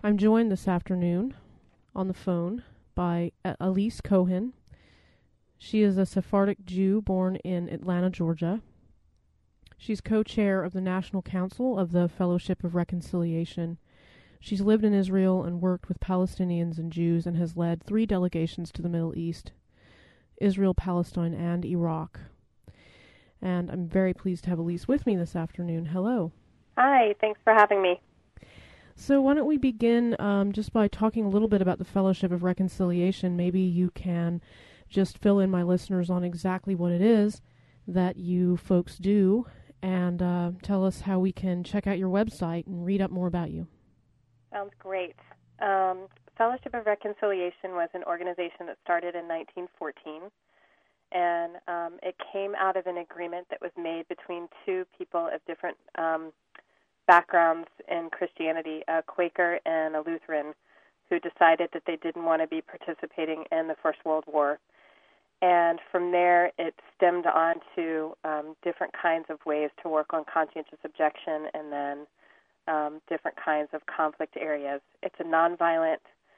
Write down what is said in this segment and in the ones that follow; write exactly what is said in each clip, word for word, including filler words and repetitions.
I'm joined this afternoon on the phone by Elise Cohen. She is a Sephardic Jew born in Atlanta, Georgia. She's co-chair of the National Council of the Fellowship of Reconciliation. She's lived in Israel and worked with Palestinians and Jews and has led three delegations to the Middle East, Israel, Palestine, and Iraq. And I'm very pleased to have Elise with me this afternoon. Hello. Hi, thanks for having me. So why don't we begin um, just by talking a little bit about the Fellowship of Reconciliation. Maybe you can just fill in my listeners on exactly what it is that you folks do, and uh, tell us how we can check out your website and read up more about you. Sounds great. Um, Fellowship of Reconciliation was an organization that started in nineteen fourteen, and um, it came out of an agreement that was made between two people of different um, backgrounds in Christianity, a Quaker and a Lutheran, who decided that they didn't want to be participating in the First World War. And from there, it stemmed on to um, different kinds of ways to work on conscientious objection and then um, different kinds of conflict areas. It's a nonviolent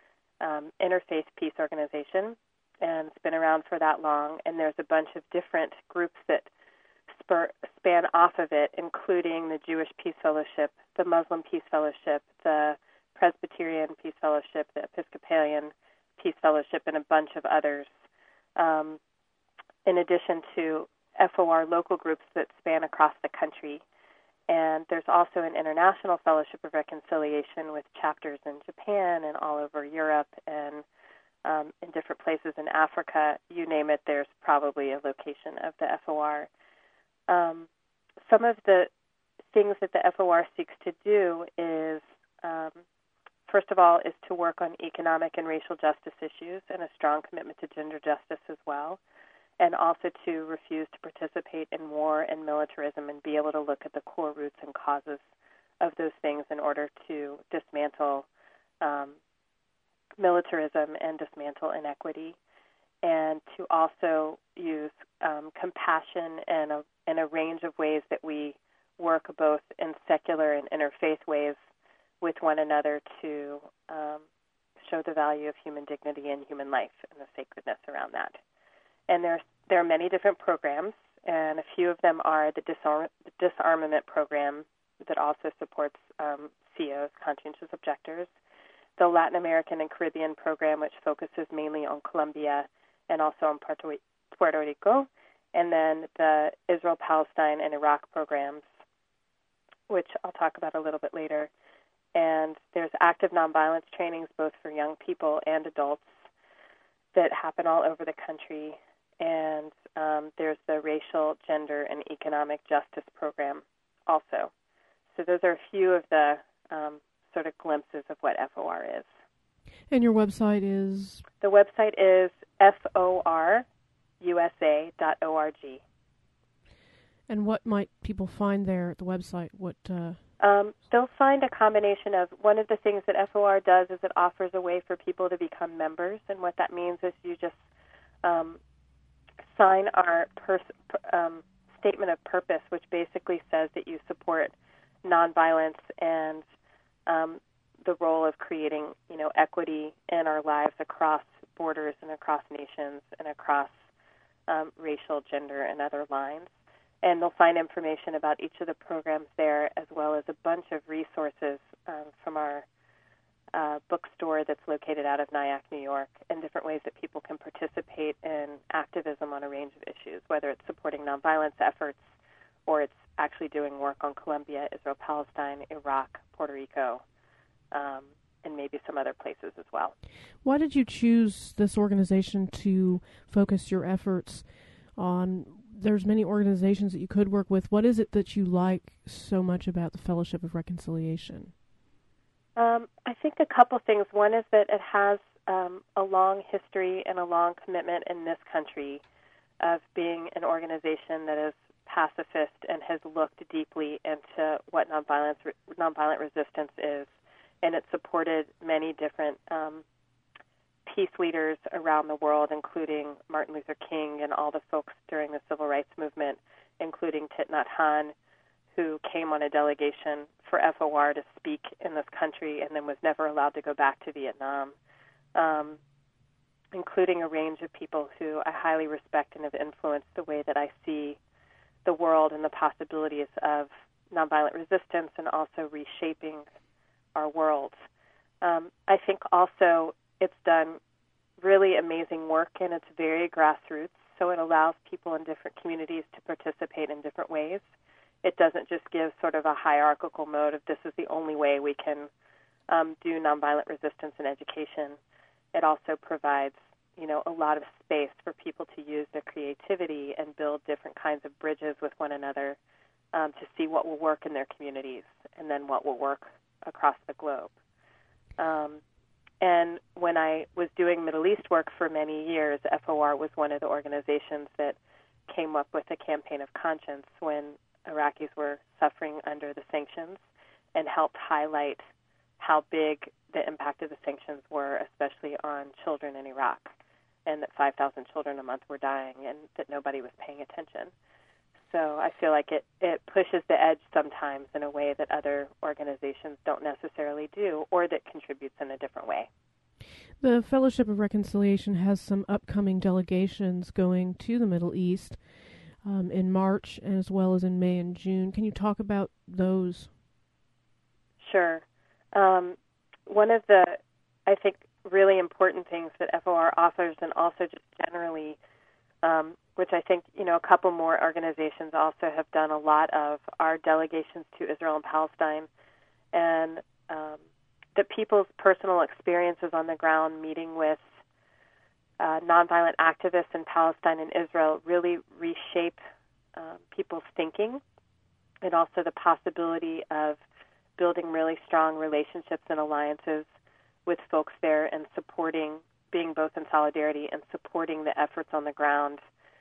um, interfaith peace organization, and it's been around for that long. And there's a bunch of different groups that spur, span off of it, including the Jewish Peace Fellowship, the Muslim Peace Fellowship, the Presbyterian Peace Fellowship, the Episcopalian Peace Fellowship, and a bunch of others. Um, in addition to F O R local groups that span across the country. And there's also an International Fellowship of Reconciliation with chapters in Japan and all over Europe and um, in different places in Africa. You name it, there's probably a location of the F O R. Um, some of the things that the F O R seeks to do is, um, first of all, is to work on economic and racial justice issues and a strong commitment to gender justice as well, and also to refuse to participate in war and militarism and be able to look at the core roots and causes of those things in order to dismantle um, militarism and dismantle inequity, and to also use um, compassion and a, and a range of ways that we work both in secular and interfaith ways with one another to um, show the value of human dignity and human life and the sacredness around that. And there's, there are many different programs, and a few of them are the, disarm, the disarmament program that also supports um, C Os, conscientious objectors, the Latin American and Caribbean program, which focuses mainly on Colombia and also on Puerto, Puerto Rico, and then the Israel, Palestine, and Iraq programs, which I'll talk about a little bit later. And there's active nonviolence trainings both for young people and adults that happen all over the country. And um, there's the racial, gender, and economic justice program also. So those are a few of the um, sort of glimpses of what F O R is. And your website is? The website is F O R U S A dot org. And what might people find there at the website? What? Uh... Um, they'll find a combination of, one of the things that F O R does is it offers a way for people to become members, and what that means is you just um, sign our pers- um, statement of purpose, which basically says that you support nonviolence and um, the role of creating, you know, equity in our lives across borders and across nations and across um, racial, gender, and other lines. And they'll find information about each of the programs there, as well as a bunch of resources um, from our uh, bookstore that's located out of Nyack, New York, and different ways that people can participate in activism on a range of issues, whether it's supporting nonviolence efforts or it's actually doing work on Colombia, Israel, Palestine, Iraq, Puerto Rico, um, and maybe some other places as well. Why did you choose this organization to focus your efforts on? There's many organizations that you could work with. What is it that you like so much about the Fellowship of Reconciliation? Um, I think a couple things. One is that it has um, a long history and a long commitment in this country of being an organization that is pacifist and has looked deeply into what nonviolence, nonviolent resistance is, and it supported many different um, peace leaders around the world, including Martin Luther King and all the folks during the Civil Rights Movement, including Thich Nhat Hanh, who came on a delegation for F O R to speak in this country and then was never allowed to go back to Vietnam, um, including a range of people who I highly respect and have influenced the way that I see the world and the possibilities of nonviolent resistance and also reshaping our world. Um, I think also it's done really amazing work, and it's very grassroots, so it allows people in different communities to participate in different ways. It doesn't just give sort of a hierarchical mode of this is the only way we can um, do nonviolent resistance in education. It also provides, you know, a lot of space for people to use their creativity and build different kinds of bridges with one another um, to see what will work in their communities and then what will work across the globe. Um, and when I was doing Middle East work for many years, F O R was one of the organizations that came up with a campaign of conscience when Iraqis were suffering under the sanctions and helped highlight how big the impact of the sanctions were, especially on children in Iraq, and that five thousand children a month were dying and that nobody was paying attention. So I feel like it, it pushes the edge sometimes in a way that other organizations don't necessarily do, or that contributes in a different way. The Fellowship of Reconciliation has some upcoming delegations going to the Middle East um, in March as well as in May and June. Can you talk about those? Sure. Um, one of the, I think, really important things that F O R offers, and also just generally, um, which I think, you know, a couple more organizations also have done a lot of, are delegations to Israel and Palestine, and um, the people's personal experiences on the ground meeting with uh, nonviolent activists in Palestine and Israel really reshape um, people's thinking, and also the possibility of building really strong relationships and alliances with folks there and supporting, being both in solidarity and supporting the efforts on the ground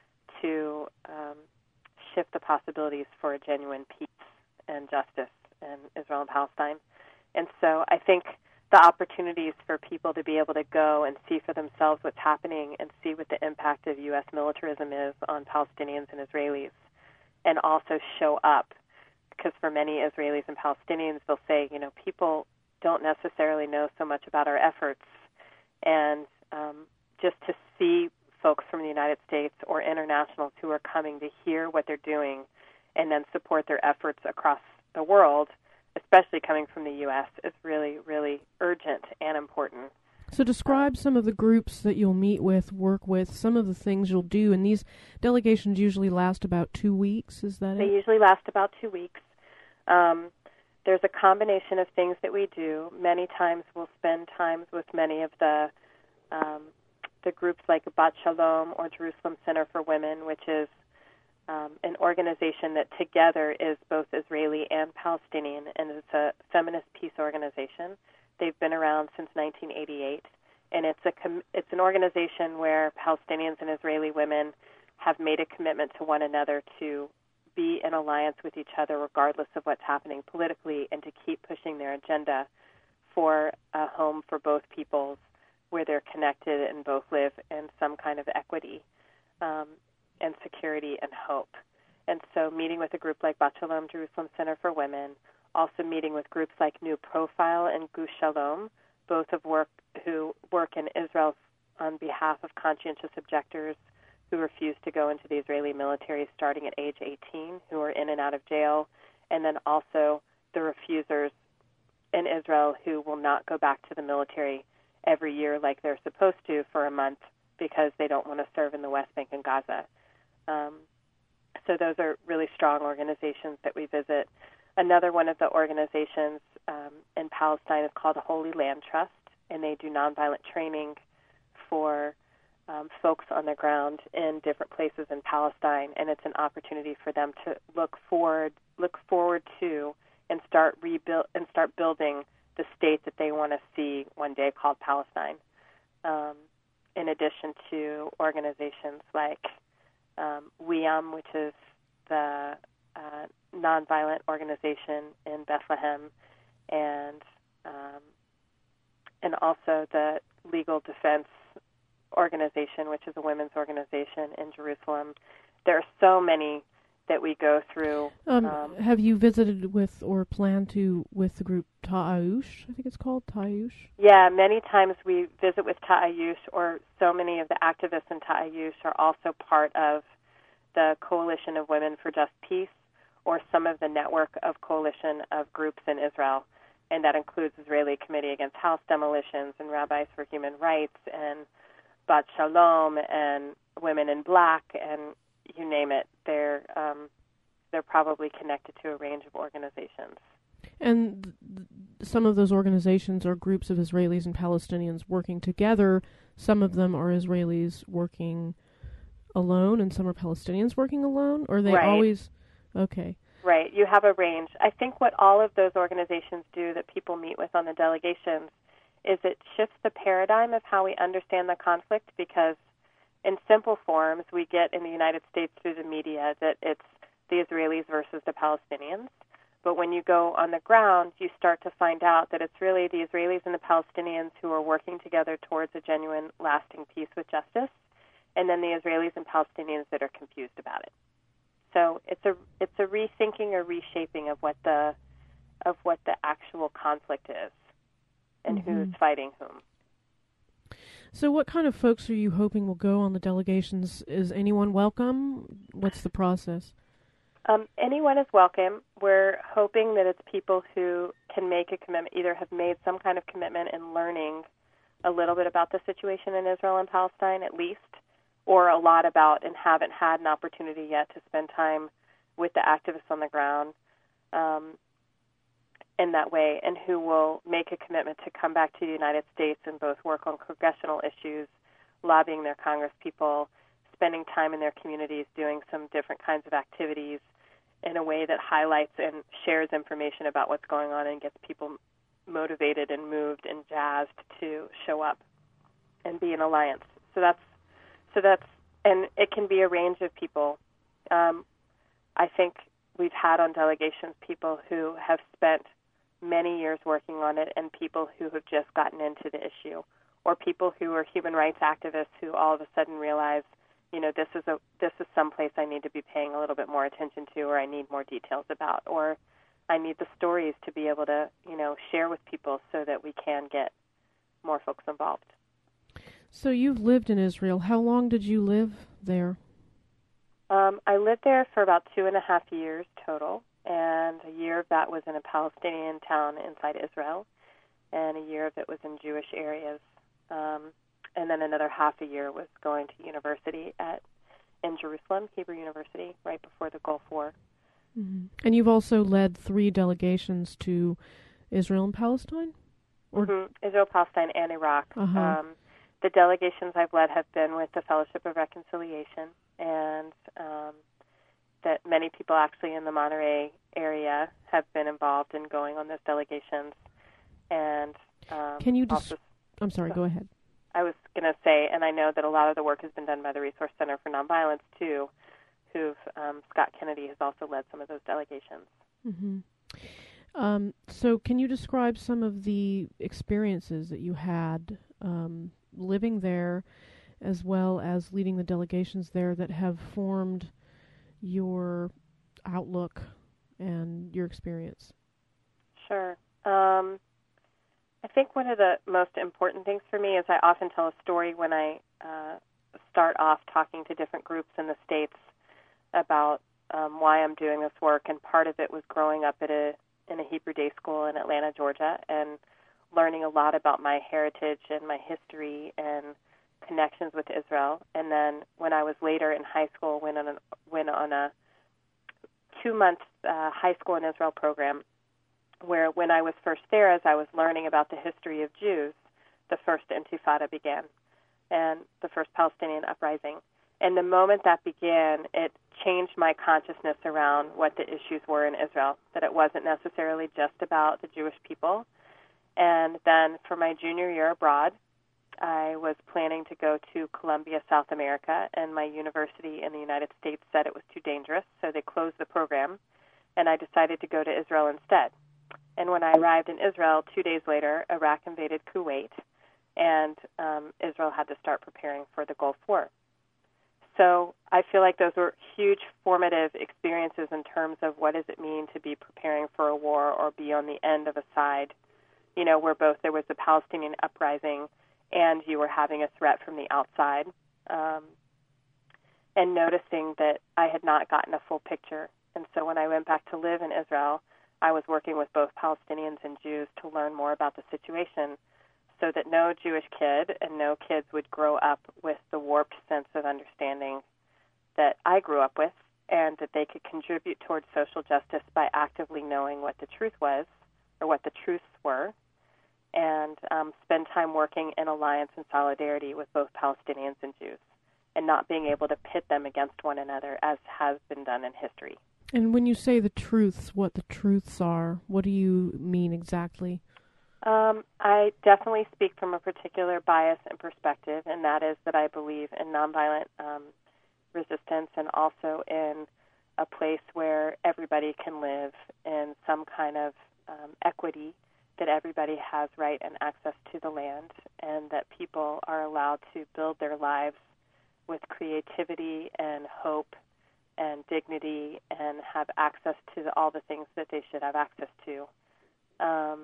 to um, shift the possibilities for a genuine peace and justice in Israel and Palestine. And so I think the opportunities for people to be able to go and see for themselves what's happening and see what the impact of U S militarism is on Palestinians and Israelis, and also show up, because for many Israelis and Palestinians, they'll say, you know, people don't necessarily know so much about our efforts, and um, just to see folks from the United States or internationals who are coming to hear what they're doing and then support their efforts across the world, especially coming from the U S, is really, really urgent and important. So describe some of the groups that you'll meet with, work with, some of the things you'll do, and these delegations usually last about two weeks, is that They it? usually last about two weeks. Um, there's a combination of things that we do. Many times we'll spend times with many of the um, the groups like Bat Shalom or Jerusalem Center for Women, which is um, an organization that together is both Israeli and Palestinian, and it's a feminist peace organization. They've been around since nineteen eighty-eight, and it's a com- it's an organization where Palestinians and Israeli women have made a commitment to one another to be in alliance with each other regardless of what's happening politically, and to keep pushing their agenda for a home for both peoples where they're connected and both live in some kind of equity um, and security and hope. And so meeting with a group like Bat Shalom Jerusalem Center for Women, also meeting with groups like New Profile and Gush Shalom, both of work who work in Israel on behalf of conscientious objectors who refuse to go into the Israeli military starting at age eighteen, who are in and out of jail, and then also the refusers in Israel who will not go back to the military every year like they're supposed to for a month because they don't want to serve in the West Bank and Gaza. Um, so those are really strong organizations that we visit. Another one of the organizations um, in Palestine is called the Holy Land Trust, and they do nonviolent training for um, folks on the ground in different places in Palestine, and it's an opportunity for them to look forward, look forward to, and start rebuild and start building the state that they want to see one day called Palestine. Um, in addition to organizations like um, W I A M, which is the uh, nonviolent organization in Bethlehem, and um, and also the Legal Defense Organization, which is a women's organization in Jerusalem. There are so many that we go through. Um, Um, have you visited with or plan to with the group Ta'ayush? I think it's called Ta'ayush. yeah, many times we visit with Ta'ayush, or so many of the activists in Ta'ayush are also part of the Coalition of Women for Just Peace, or some of the network of coalition of groups in Israel. And that includes Israeli Committee Against House Demolitions and Rabbis for Human Rights and Bat Shalom and Women in Black, and you name it. They're um, they're probably connected to a range of organizations. And th- some of those organizations are groups of Israelis and Palestinians working together. Some of them are Israelis working alone, and some are Palestinians working alone? Or are they Right. always... Okay. Right. You have a range. I think what all of those organizations do that people meet with on the delegations is it shifts the paradigm of how we understand the conflict, because in simple forms we get in the United States through the media that it's the Israelis versus the Palestinians. But when you go on the ground, you start to find out that it's really the Israelis and the Palestinians who are working together towards a genuine, lasting peace with justice, and then the Israelis and Palestinians that are confused about it. So it's a it's a rethinking or reshaping of what the of what the actual conflict is, and Mm-hmm. who's fighting whom. So what kind of folks are you hoping will go on the delegations? Is anyone welcome? What's the process? Um, anyone is welcome. We're hoping that it's people who can make a commitment, either have made some kind of commitment in learning a little bit about the situation in Israel and Palestine at least, or a lot about and haven't had an opportunity yet to spend time with the activists on the ground um, in that way, and who will make a commitment to come back to the United States and both work on congressional issues, lobbying their Congress people, spending time in their communities, doing some different kinds of activities in a way that highlights and shares information about what's going on and gets people motivated and moved and jazzed to show up and be an alliance. So that's So that's, and it can be a range of people. Um, I think we've had on delegations people who have spent many years working on it, and people who have just gotten into the issue, or people who are human rights activists who all of a sudden realize, you know, this is a this is someplace I need to be paying a little bit more attention to, or I need more details about, or I need the stories to be able to, you know, share with people so that we can get more folks involved. So you've lived in Israel. How long did you live there? Um, I lived there for about two and a half years total, and a year of that was in a Palestinian town inside Israel, and a year of it was in Jewish areas. Um, and then another half a year was going to university at in Jerusalem, Hebrew University, right before the Gulf War. Mm-hmm. And you've also led three delegations to Israel and Palestine? Or Mm-hmm. Israel, Palestine, and Iraq. Uh-huh. Um, the delegations I've led have been with the Fellowship of Reconciliation, and um, that many people actually in the Monterey area have been involved in going on those delegations. And um, Can you... Dis- also, I'm sorry, go ahead. I was going to say, and I know that a lot of the work has been done by the Resource Center for Nonviolence, too, who've, um, Scott Kennedy has also led some of those delegations. Mm-hmm. Um, so can you describe some of the experiences that you had um, living there, as well as leading the delegations there, that have formed your outlook and your experience? Sure. Um, I think one of the most important things for me is I often tell a story when I uh, start off talking to different groups in the States about um, why I'm doing this work, and part of it was growing up at a in a Hebrew day school in Atlanta, Georgia, and learning a lot about my heritage and my history and connections with Israel. And then when I was later in high school, went on a, went on a two-month uh, high school in Israel program, where when I was first there, as I was learning about the history of Jews, the first Intifada began, and the first Palestinian uprising. And the moment that began, it changed my consciousness around what the issues were in Israel, that it wasn't necessarily just about the Jewish people. And then for my junior year abroad, I was planning to go to Colombia, South America, and my university in the United States said it was too dangerous, so they closed the program, and I decided to go to Israel instead. And when I arrived in Israel, two days later, Iraq invaded Kuwait, and um, Israel had to start preparing for the Gulf War. so I feel like those were huge formative experiences in terms of what does it mean to be preparing for a war or be on the end of a side, you know, where both there was the Palestinian uprising and you were having a threat from the outside, um, and noticing that I had not gotten a full picture. And so when I went back to live in Israel, I was working with both Palestinians and Jews to learn more about the situation so that no Jewish kid and no kids would grow up with the warped sense of understanding that I grew up with, and that they could contribute towards social justice by actively knowing what the truth was or what the truths were, and um, spend time working in alliance and solidarity with both Palestinians and Jews, and not being able to pit them against one another as has been done in history. And when you say the truths, what the truths are, what do you mean exactly? Um, I definitely speak from a particular bias and perspective, and that is that I believe in nonviolent um, resistance and also in a place where everybody can live in some kind of um, equity, that everybody has right and access to the land, and that people are allowed to build their lives with creativity and hope and dignity and have access to the, all the things that they should have access to. Um,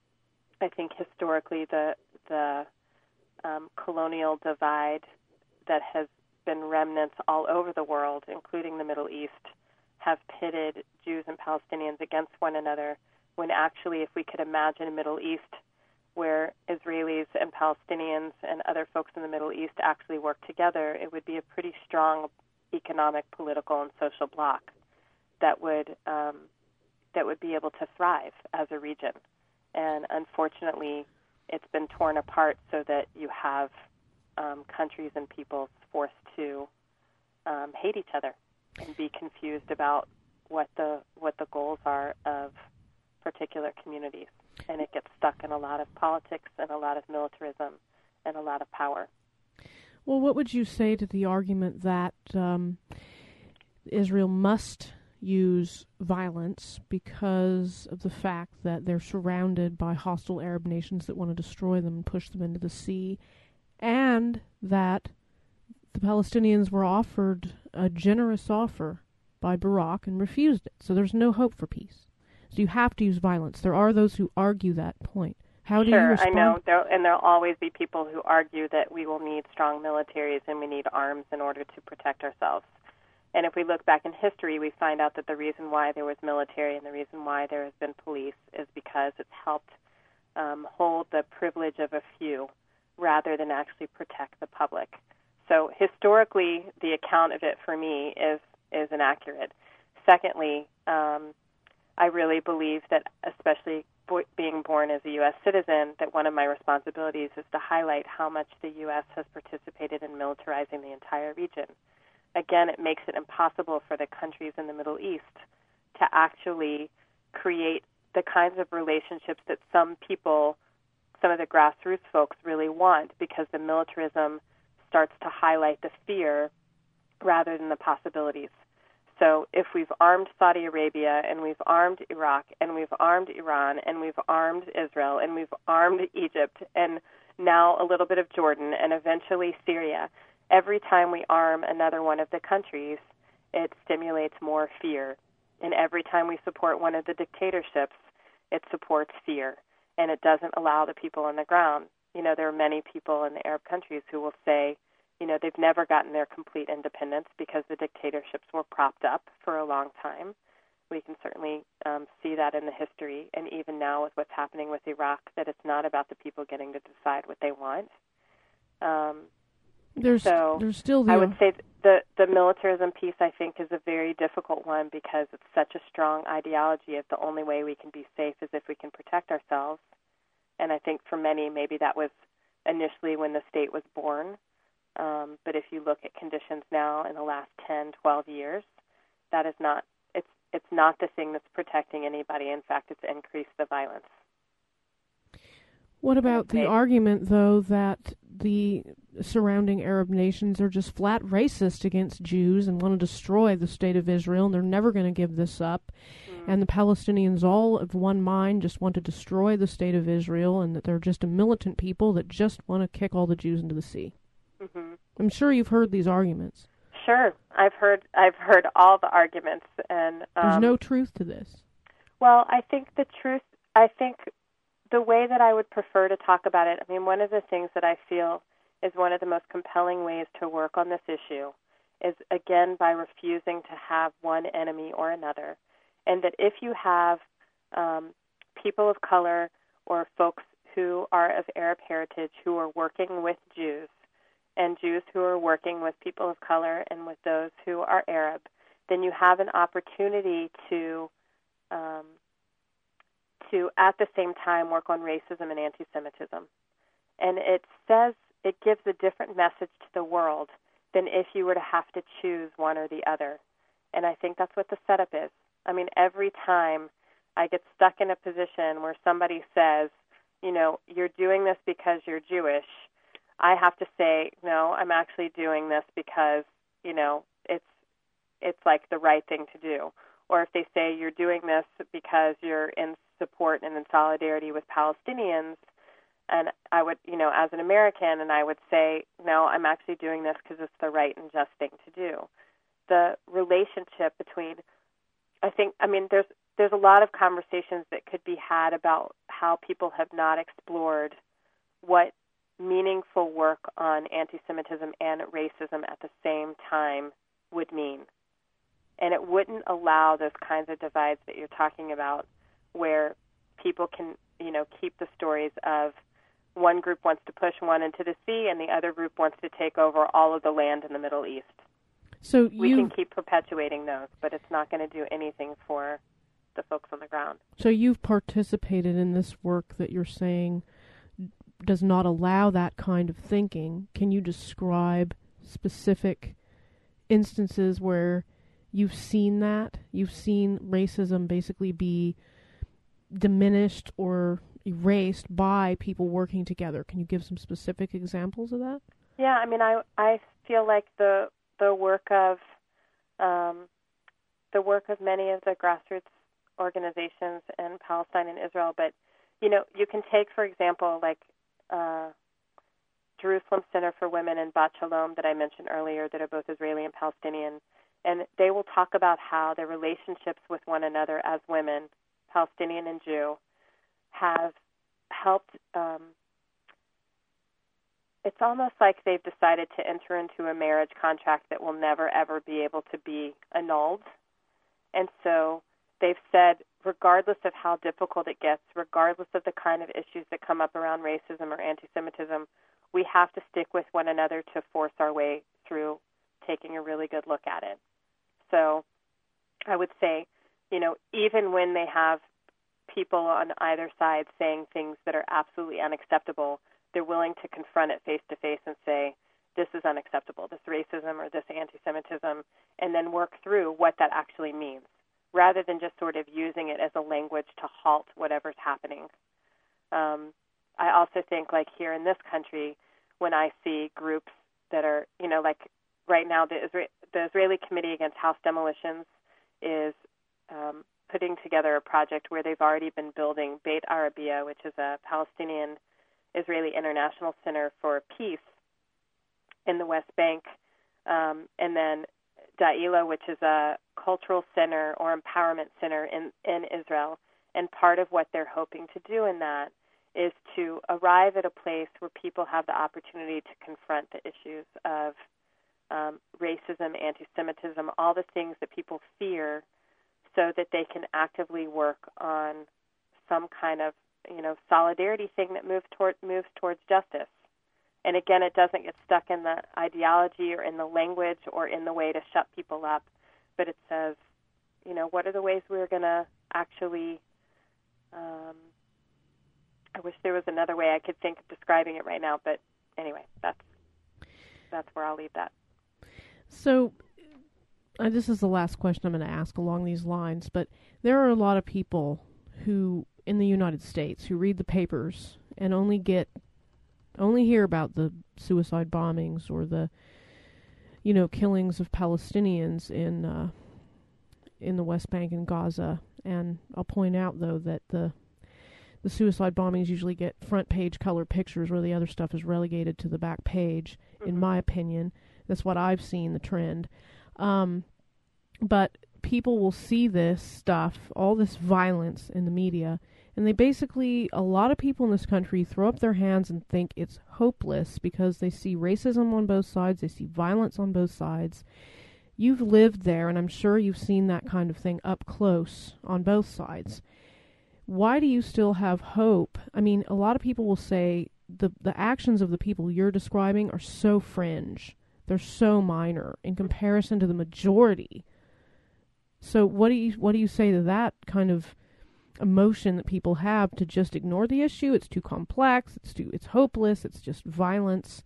I think historically the the um, colonial divide that has been remnants all over the world, including the Middle East, have pitted Jews and Palestinians against one another, when actually if we could imagine a Middle East where Israelis and Palestinians and other folks in the Middle East actually work together, it would be a pretty strong economic, political, and social bloc that would um, that would be able to thrive as a region. And unfortunately, it's been torn apart so that you have um, countries and peoples forced to um, hate each other and be confused about what the what the goals are of particular communities. And it gets stuck in a lot of politics and a lot of militarism and a lot of power. Well, what would you say to the argument that um, Israel must use violence because of the fact that they're surrounded by hostile Arab nations that want to destroy them and push them into the sea, and that the Palestinians were offered a generous offer by Barak and refused it, so there's no hope for peace. So you have to use violence. There are those who argue that point. How do sure, you respond? I know, there, and there'll always be people who argue that we will need strong militaries and we need arms in order to protect ourselves. And if we look back in history, we find out that the reason why there was military and the reason why there has been police is because it's helped um, hold the privilege of a few rather than actually protect the public. So historically, the account of it for me is, is inaccurate. Secondly, um, I really believe that, especially bo- being born as a U S citizen, that one of my responsibilities is to highlight how much the U S has participated in militarizing the entire region. Again, it makes it impossible for the countries in the Middle East to actually create the kinds of relationships that some people, some of the grassroots folks really want, because the militarism starts to highlight the fear rather than the possibilities. So if we've armed Saudi Arabia and we've armed Iraq and we've armed Iran and we've armed Israel and we've armed Egypt and now a little bit of Jordan and eventually Syria, every time we arm another one of the countries, it stimulates more fear. And every time we support one of the dictatorships, it supports fear. And it doesn't allow the people on the ground. You know, there are many people in the Arab countries who will say, you know, they've never gotten their complete independence because the dictatorships were propped up for a long time. We can certainly um, see that in the history, and even now with what's happening with Iraq, that it's not about the people getting to decide what they want. Um, there's, so there's still the... I would say the, the militarism piece, I think, is a very difficult one because it's such a strong ideology of the only way we can be safe is if we can protect ourselves. And I think for many, maybe that was initially when the state was born. Um, but if you look at conditions now in the last ten, twelve years, that is not, it's it's not the thing that's protecting anybody. In fact, it's increased the violence. What about the argument, though, that the surrounding Arab nations are just flat racist against Jews and want to destroy the state of Israel, and they're never going to give this up, mm-hmm. and the Palestinians all of one mind just want to destroy the state of Israel, and that they're just a militant people that just want to kick all the Jews into the sea? Mm-hmm. I'm sure you've heard these arguments. Sure, I've heard I've heard all the arguments, and um, there's no truth to this. Well, I think the truth. I think the way that I would prefer to talk about it. I mean, one of the things that I feel is one of the most compelling ways to work on this issue is, again, by refusing to have one enemy or another, and that if you have um, people of color or folks who are of Arab heritage who are working with Jews, and Jews who are working with people of color and with those who are Arab, then you have an opportunity to, um, to at the same time work on racism and anti-Semitism. And it says, it gives a different message to the world than if you were to have to choose one or the other. And I think that's what the setup is. I mean, every time I get stuck in a position where somebody says, you know, you're doing this because you're Jewish, I have to say, no, I'm actually doing this because, you know, it's it's like the right thing to do. Or if they say you're doing this because you're in support and in solidarity with Palestinians, and I would, you know, as an American, and I would say, no, I'm actually doing this because it's the right and just thing to do. The relationship between, I think, I mean, there's there's a lot of conversations that could be had about how people have not explored what meaningful work on anti-Semitism and racism at the same time would mean. And it wouldn't allow those kinds of divides that you're talking about where people can, you know, keep the stories of one group wants to push one into the sea and the other group wants to take over all of the land in the Middle East. So we you, can keep perpetuating those, but it's not going to do anything for the folks on the ground. So you've participated in this work that you're saying does not allow that kind of thinking. Can you describe specific instances where you've seen that? You've seen racism basically be diminished or erased by people working together. Can you give some specific examples of that? Yeah, I mean, I I feel like the the work of um, the work of many of the grassroots organizations in Palestine and Israel, but you know, you can take, for example, like uh, Jerusalem Center for Women and Bat Shalom that I mentioned earlier, that are both Israeli and Palestinian, and they will talk about how their relationships with one another as women, Palestinian and Jew, have helped. Um, it's almost like they've decided to enter into a marriage contract that will never, ever be able to be annulled. And so they've said, regardless of how difficult it gets, regardless of the kind of issues that come up around racism or anti-Semitism, we have to stick with one another to force our way through taking a really good look at it. So I would say, you know, even when they have people on either side saying things that are absolutely unacceptable, they're willing to confront it face to face and say, this is unacceptable, this racism or this anti-Semitism, and then work through what that actually means, rather than just sort of using it as a language to halt whatever's happening. Um, I also think, like here in this country, when I see groups that are, you know, like right now the, Isra- the Israeli Committee Against House Demolitions is um, putting together a project where they've already been building Beit Arabiya, which is a Palestinian-Israeli International Center for Peace in the West Bank, um, and then Da'ila, which is a cultural center or empowerment center in, in Israel. And part of what they're hoping to do in that is to arrive at a place where people have the opportunity to confront the issues of um, racism, anti-Semitism, all the things that people fear, so that they can actively work on some kind of, you know, solidarity thing that moves toward moves towards justice. And again, it doesn't get stuck in the ideology or in the language or in the way to shut people up, but it says, you know, what are the ways we're going to actually, um, I wish there was another way I could think of describing it right now, but anyway, that's that's where I'll leave that. So, uh, this is the last question I'm going to ask along these lines, but there are a lot of people who, in the United States, who read the papers and only get only hear about the suicide bombings or the, you know, killings of Palestinians in uh, in the West Bank and Gaza. And I'll point out, though, that the the suicide bombings usually get front page color pictures where the other stuff is relegated to the back page, mm-hmm. in my opinion. That's what I've seen, the trend. Um, but people will see this stuff, all this violence in the media, and they basically, a lot of people in this country throw up their hands and think it's hopeless because they see racism on both sides, they see violence on both sides. You've lived there, and I'm sure you've seen that kind of thing up close on both sides. Why do you still have hope? I mean, a lot of people will say the the actions of the people you're describing are so fringe. They're so minor in comparison to the majority. So what do you what do you say to that kind of emotion that people have to just ignore the issue? It's too complex. It's too it's hopeless. It's just violence.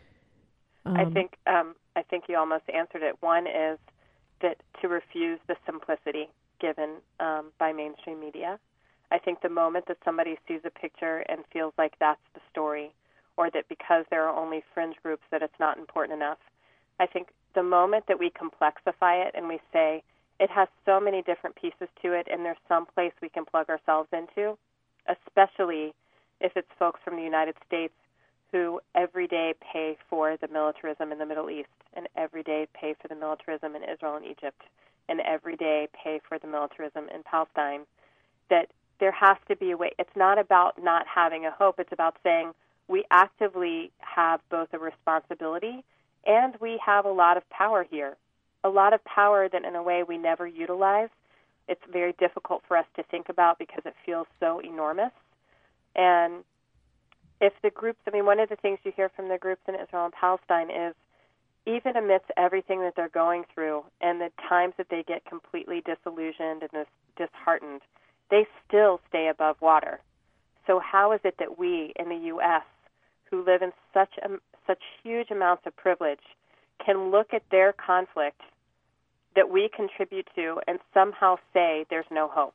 Um, I think um, I think you almost answered it. One is that to refuse the simplicity given um, by mainstream media. I think the moment that somebody sees a picture and feels like that's the story, or that because there are only fringe groups that it's not important enough, I think the moment that we complexify it and we say it has so many different pieces to it and there's some place we can plug ourselves into, especially if it's folks from the United States who every day pay for the militarism in the Middle East and every day pay for the militarism in Israel and Egypt and every day pay for the militarism in Palestine, that there has to be a way. It's not about not having a hope. It's about saying we actively have both a responsibility and we have a lot of power here, a lot of power that in a way we never utilize. It's very difficult for us to think about because it feels so enormous. And if the groups, I mean, one of the things you hear from the groups in Israel and Palestine is even amidst everything that they're going through and the times that they get completely disillusioned and dis- disheartened, they still stay above water. So how is it that we in the U S, who live in such a, such huge amounts of privilege, can look at their conflict that we contribute to and somehow say there's no hope?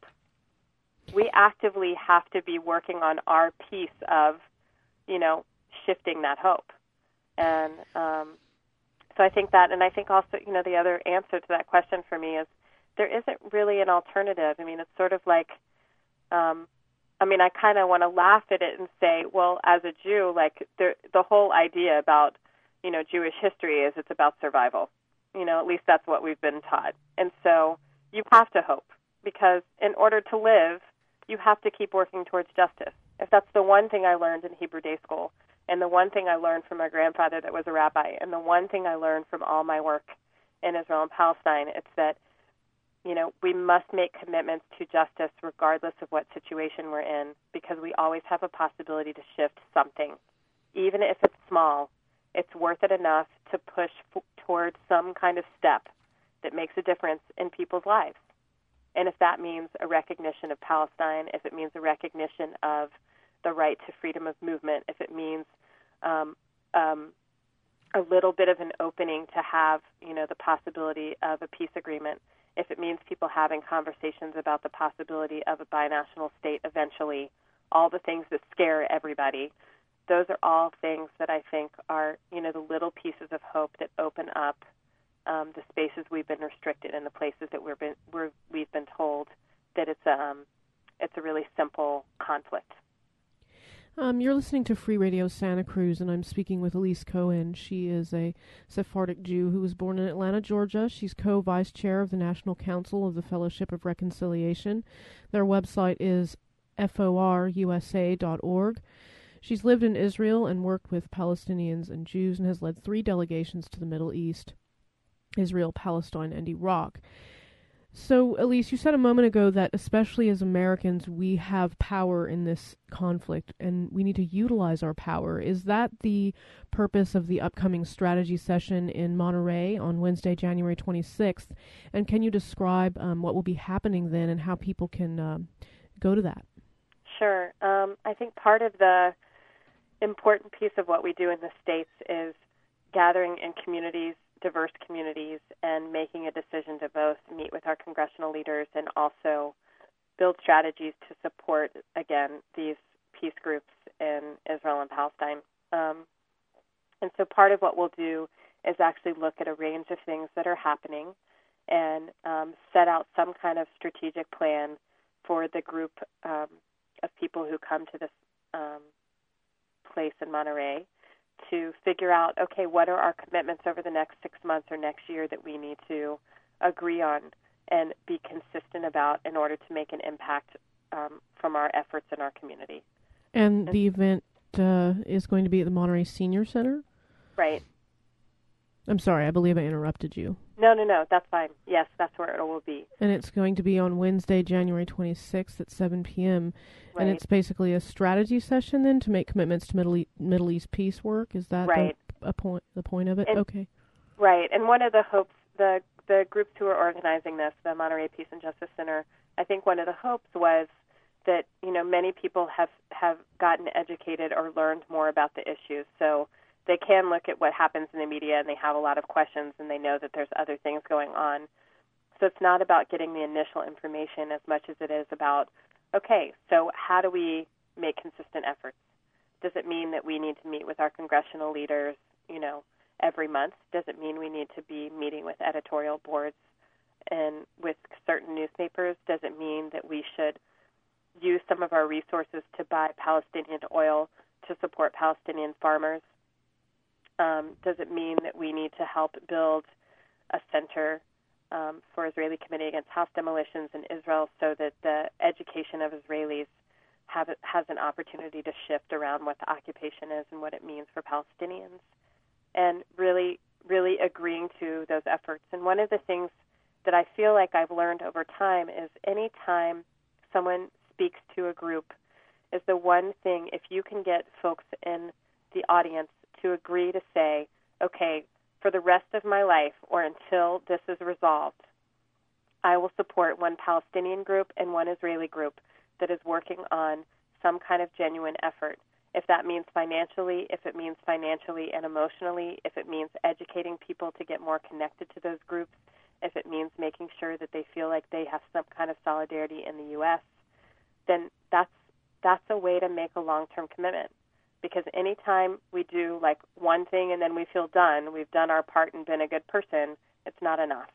We actively have to be working on our piece of, you know, shifting that hope. And um, so I think that, and I think also, you know, the other answer to that question for me is there isn't really an alternative. I mean, it's sort of like, um, I mean, I kind of want to laugh at it and say, well, as a Jew, like the the whole idea about, you know, Jewish history is it's about survival. You know, at least that's what we've been taught. And so you have to hope, because in order to live, you have to keep working towards justice. If that's the one thing I learned in Hebrew day school, and the one thing I learned from my grandfather that was a rabbi, and the one thing I learned from all my work in Israel and Palestine, it's that, you know, we must make commitments to justice regardless of what situation we're in, because we always have a possibility to shift something. Even if it's small, it's worth it enough to push f- towards some kind of step that makes a difference in people's lives. And if that means a recognition of Palestine, if it means a recognition of the right to freedom of movement, if it means um, um, a little bit of an opening to have, you know, the possibility of a peace agreement, if it means people having conversations about the possibility of a binational state eventually, all the things that scare everybody, those are all things that I think are, you know, the little pieces of hope that open up um, the spaces we've been restricted and the places that we're been, we're, we've been told that it's a, um, it's a really simple conflict. Um, you're listening to Free Radio Santa Cruz, and I'm speaking with Elise Cohen. She is a Sephardic Jew who was born in Atlanta, Georgia. She's co-vice chair of the National Council of the Fellowship of Reconciliation. Their website is F O R U S A dot org. She's lived in Israel and worked with Palestinians and Jews and has led three delegations to the Middle East, Israel, Palestine, and Iraq. So, Elise, you said a moment ago that especially as Americans, we have power in this conflict and we need to utilize our power. Is that the purpose of the upcoming strategy session in Monterey on Wednesday, January twenty-sixth? And can you describe um, what will be happening then and how people can uh, go to that? Sure. Um, I think part of the important piece of what we do in the States is gathering in communities, diverse communities, and making a decision to both meet with our congressional leaders and also build strategies to support, again, these peace groups in Israel and Palestine. Um, and so part of what we'll do is actually look at a range of things that are happening and um, set out some kind of strategic plan for the group um, of people who come to this um, place in Monterey to figure out, okay, what are our commitments over the next six months or next year that we need to agree on and be consistent about in order to make an impact um, from our efforts in our community. And the event uh, is going to be at the Monterey Senior Center? Right. I'm sorry, I believe I interrupted you. No, no, no, that's fine. Yes, that's where it will be. And it's going to be on Wednesday, January twenty-sixth at seven p.m. Right. And it's basically a strategy session then to make commitments to Middle, e- Middle East peace work? Is that right. the, a point, the point of it? And, okay. Right. And one of the hopes, the, the groups who are organizing this, the Monterey Peace and Justice Center, I think one of the hopes was that, you know, many people have, have gotten educated or learned more about the issues. So they can look at what happens in the media and they have a lot of questions and they know that there's other things going on. So it's not about getting the initial information as much as it is about, okay, so how do we make consistent efforts? Does it mean that we need to meet with our congressional leaders, you know, every month? Does it mean we need to be meeting with editorial boards and with certain newspapers? Does it mean that we should use some of our resources to buy Palestinian oil to support Palestinian farmers? Um, does it mean that we need to help build a center um, for Israeli Committee Against House Demolitions in Israel so that the education of Israelis have, has an opportunity to shift around what the occupation is and what it means for Palestinians? And really, really agreeing to those efforts. And one of the things that I feel like I've learned over time is any time someone speaks to a group is the one thing, if you can get folks in the audience to agree to say, okay, for the rest of my life or until this is resolved, I will support one Palestinian group and one Israeli group that is working on some kind of genuine effort. If that means financially, if it means financially and emotionally, if it means educating people to get more connected to those groups, if it means making sure that they feel like they have some kind of solidarity in the U S, then that's that's a way to make a long-term commitment. Because anytime we do like one thing and then we feel done, we've done our part and been a good person, it's not enough.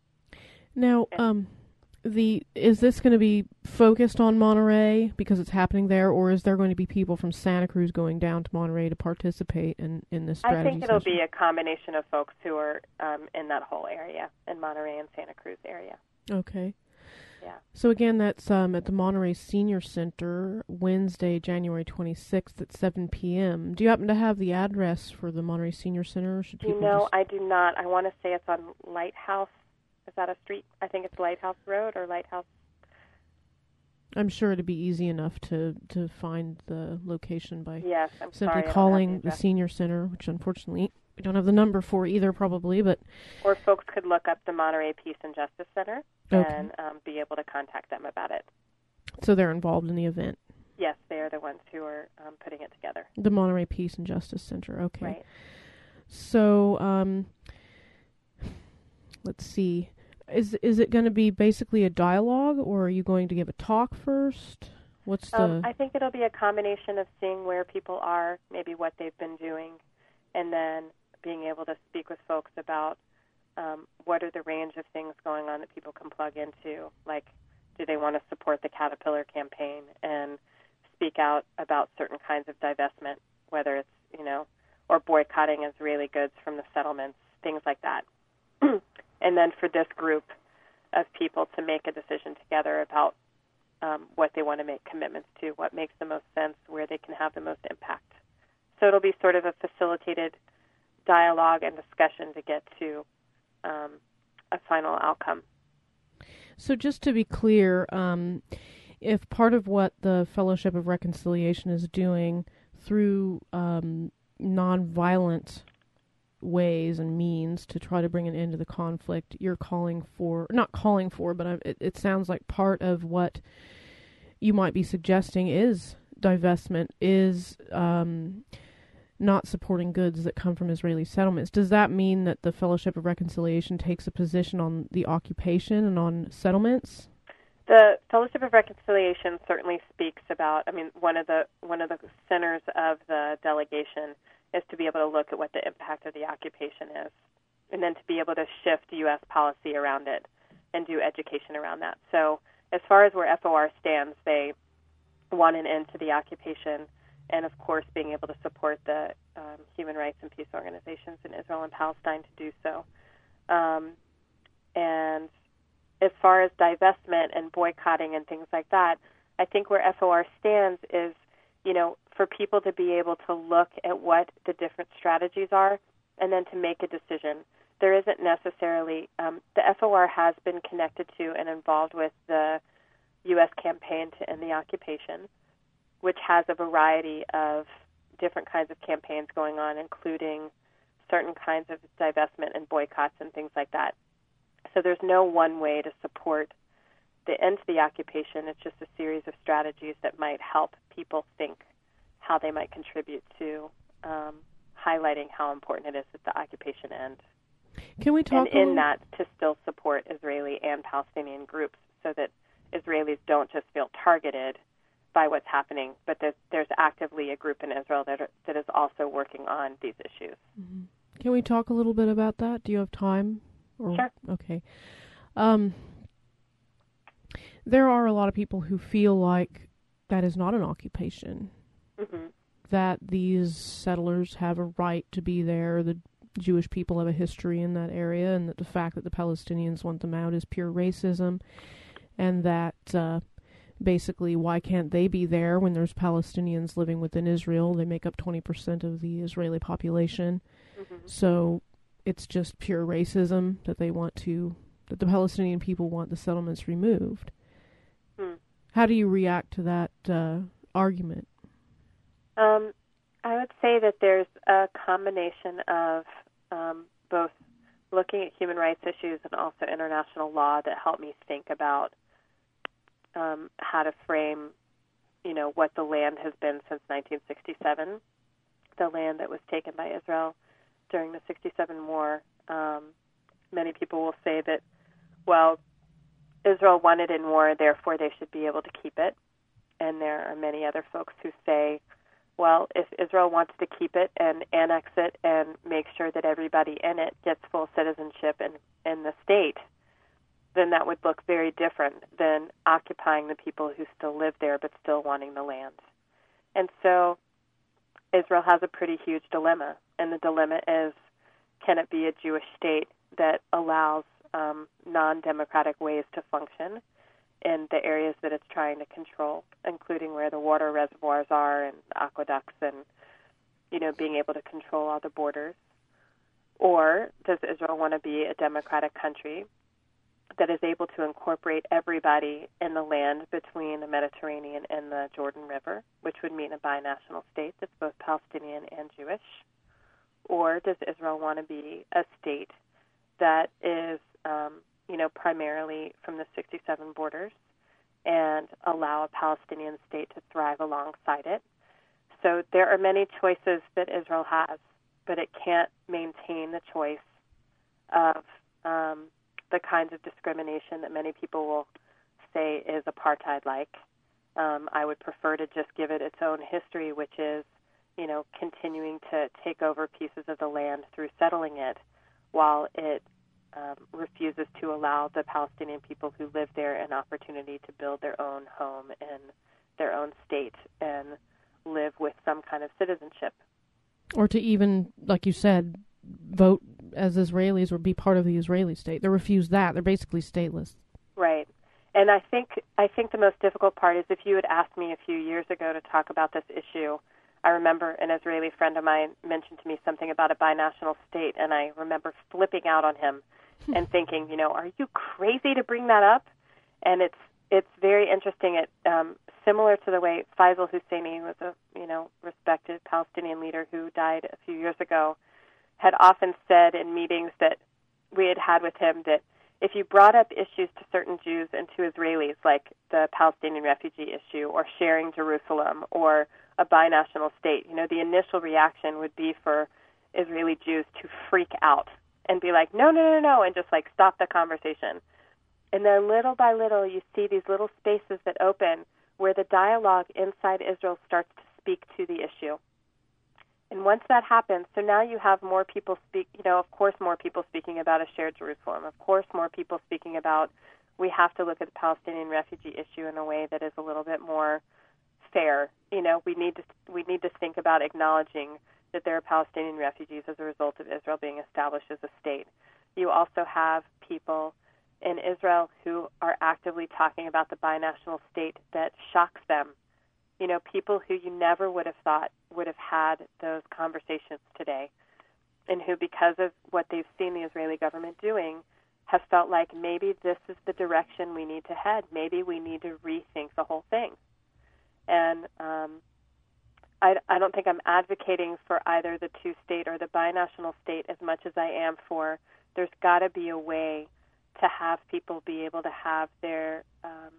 Now, um, the is this going to be focused on Monterey because it's happening there, or is there going to be people from Santa Cruz going down to Monterey to participate in, in this strategy I think it'll session? be a combination of folks who are um, in that whole area, in Monterey and Santa Cruz area. Okay. Yeah. So again, that's um, at the Monterey Senior Center, Wednesday, January twenty-sixth at seven p.m. Do you happen to have the address for the Monterey Senior Center? Or should people you know, just... I do not. I want to say it's on Lighthouse. Is that a street? I think it's Lighthouse Road or Lighthouse. I'm sure it'd be easy enough to, to find the location by yes, I'm simply sorry, calling the, the Senior Center, which unfortunately we don't have the number for either, probably. But or folks could look up the Monterey Peace and Justice Center okay. and um, be able to contact them about it. So they're involved in the event. Yes, they are the ones who are um, putting it together. The Monterey Peace and Justice Center. Okay. Right. So um, let's see. Is is it going to be basically a dialogue, or are you going to give a talk first? What's the? Um, I think it'll be a combination of seeing where people are, maybe what they've been doing, and then being able to speak with folks about um, what are the range of things going on that people can plug into, like do they want to support the Caterpillar campaign and speak out about certain kinds of divestment, whether it's, you know, or boycotting Israeli goods from the settlements, things like that. And then for this group of people to make a decision together about um, what they want to make commitments to, what makes the most sense, where they can have the most impact. So it'll be sort of a facilitated dialogue and discussion to get to um, a final outcome. So just to be clear, um, if part of what the Fellowship of Reconciliation is doing through um, nonviolent ways and means to try to bring an end to the conflict, you're calling for, not calling for, but I, it, it sounds like part of what you might be suggesting is divestment, is um, not supporting goods that come from Israeli settlements. Does that mean that the Fellowship of Reconciliation takes a position on the occupation and on settlements? The Fellowship of Reconciliation certainly speaks about, I mean, one of the one of the centers of the delegation is to be able to look at what the impact of the occupation is, and then to be able to shift U S policy around it and do education around that. So as far as where F O R stands, they want an end to the occupation, and of course being able to support the um, human rights and peace organizations in Israel and Palestine to do so. Um, and as far as divestment and boycotting and things like that, I think where F O R stands is, you know, for people to be able to look at what the different strategies are and then to make a decision. There isn't necessarily, um, the F O R has been connected to and involved with the U S campaign to end the occupation, which has a variety of different kinds of campaigns going on, including certain kinds of divestment and boycotts and things like that. So there's no one way to support the end to the occupation. It's just a series of strategies that might help people think how they might contribute to um, highlighting how important it is that the occupation end. Can we talk and in that to still support Israeli and Palestinian groups so that Israelis don't just feel targeted by what's happening, but that there's actively a group in Israel that are, that is also working on these issues. Mm-hmm. Can we talk a little bit about that? Do you have time? Or, sure. Okay. Um, there are a lot of people who feel like that is not an occupation, mm-hmm. that these settlers have a right to be there, the Jewish people have a history in that area, and that the fact that the Palestinians want them out is pure racism, and that uh, basically why can't they be there when there's Palestinians living within Israel? They make up twenty percent of the Israeli population. Mm-hmm. So it's just pure racism that they want to, that the Palestinian people want the settlements removed. Hmm. How do you react to that uh, argument? Um, I would say that there's a combination of um, both looking at human rights issues and also international law that help me think about um, how to frame, you know, what the land has been since nineteen sixty-seven, the land that was taken by Israel during the sixty-seven war. Um, many people will say that, well, Israel won it in war, therefore they should be able to keep it. And there are many other folks who say, well, if Israel wants to keep it and annex it and make sure that everybody in it gets full citizenship in, in the state, then that would look very different than occupying the people who still live there but still wanting the land. And so Israel has a pretty huge dilemma, and the dilemma is, can it be a Jewish state that allows um, non-democratic ways to function in the areas that it's trying to control, including where the water reservoirs are and aqueducts and, you know, being able to control all the borders? Or does Israel want to be a democratic country that is able to incorporate everybody in the land between the Mediterranean and the Jordan River, which would mean a binational state that's both Palestinian and Jewish? Or does Israel want to be a state that is, um, you know, primarily from the sixty-seven borders and allow a Palestinian state to thrive alongside it? So there are many choices that Israel has, but it can't maintain the choice of um, the kinds of discrimination that many people will say is apartheid-like. Um, I would prefer to just give it its own history, which is, you know, continuing to take over pieces of the land through settling it, while it um, refuses to allow the Palestinian people who live there an opportunity to build their own home in their own state and live with some kind of citizenship. Or to even, like you said, vote as Israelis or be part of the Israeli state. They refuse that. They're basically stateless. Right. And I think I think the most difficult part is if you had asked me a few years ago to talk about this issue, I remember an Israeli friend of mine mentioned to me something about a binational state, and I remember flipping out on him and thinking, you know, are you crazy to bring that up? And it's it's very interesting. It um, similar to the way Faisal Husseini was a you know respected Palestinian leader who died a few years ago, had often said in meetings that we had had with him that if you brought up issues to certain Jews and to Israelis, like the Palestinian refugee issue or sharing Jerusalem or a binational state, you know, the initial reaction would be for Israeli Jews to freak out and be like, no, no, no, no, and just like stop the conversation. And then little by little, you see these little spaces that open where the dialogue inside Israel starts to speak to the issue. And once that happens, so now you have more people speak, you know, of course more people speaking about a shared Jerusalem, of course more people speaking about we have to look at the Palestinian refugee issue in a way that is a little bit more fair. You know, we need to we need to think about acknowledging that there are Palestinian refugees as a result of Israel being established as a state. You also have people in Israel who are actively talking about the binational state that shocks them. You know, people who you never would have thought would have had those conversations today, and who, because of what they've seen the Israeli government doing, have felt like maybe this is the direction we need to head. Maybe we need to rethink the whole thing. And um, I, I don't think I'm advocating for either the two-state or the binational state as much as I am for there's got to be a way to have people be able to have their um,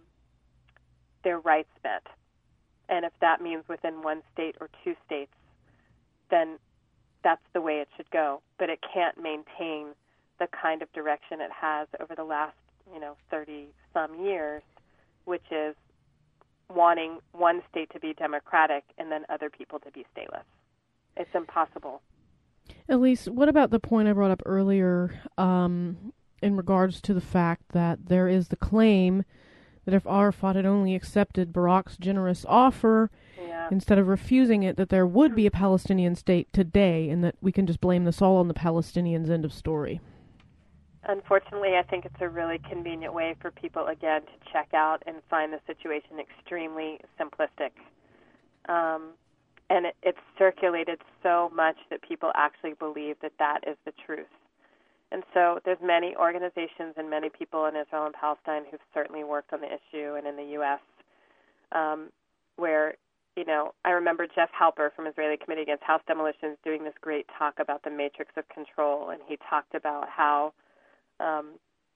their rights met. And if that means within one state or two states, then that's the way it should go. But it can't maintain the kind of direction it has over the last, you know, thirty-some years, which is wanting one state to be democratic and then other people to be stateless. It's impossible. Elise, what about the point I brought up earlier um, in regards to the fact that there is the claim that if Arafat had only accepted Barak's generous offer, yeah. instead of refusing it, that there would be a Palestinian state today, and that we can just blame this all on the Palestinians, end of story? Unfortunately, I think it's a really convenient way for people, again, to check out and find the situation extremely simplistic. Um, and it, it's circulated so much that people actually believe that that is the truth. And so there's many organizations and many people in Israel and Palestine who've certainly worked on the issue, and in the U S, um, where, you know, I remember Jeff Halper from Israeli Committee Against House Demolitions doing this great talk about the matrix of control, and he talked about how, um,